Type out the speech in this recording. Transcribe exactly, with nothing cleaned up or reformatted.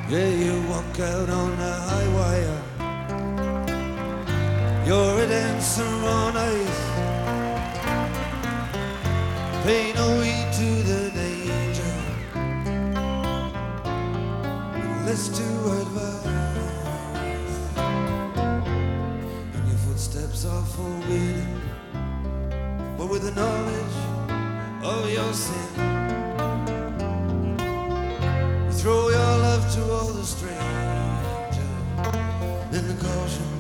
Yeah, you walk out on the high wire. You're a dancer on ice. Pay no heed to the danger. Listen to advice. And your footsteps are forbidden, but with the knowledge of your sin, you throw your love to all the strangers, then the caution